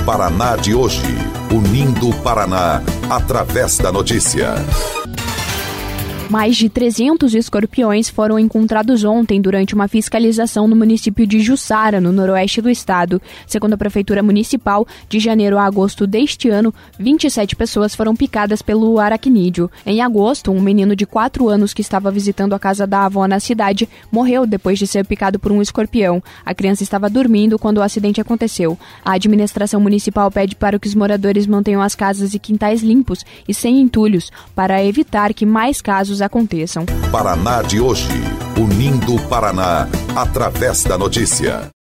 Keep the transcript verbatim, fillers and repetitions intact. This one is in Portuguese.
Paraná de hoje, unindo o Paraná através da notícia. Mais de trezentos escorpiões foram encontrados ontem durante uma fiscalização no município de Jussara, no noroeste do estado. Segundo a Prefeitura Municipal, de janeiro a agosto deste ano, vinte e sete pessoas foram picadas pelo aracnídeo. Em agosto, um menino de quatro anos que estava visitando a casa da avó na cidade morreu depois de ser picado por um escorpião. A criança estava dormindo quando o acidente aconteceu. A administração municipal pede para que os moradores mantenham as casas e quintais limpos e sem entulhos, para evitar que mais casos aconteçam. Paraná de hoje, unindo o Paraná através da notícia.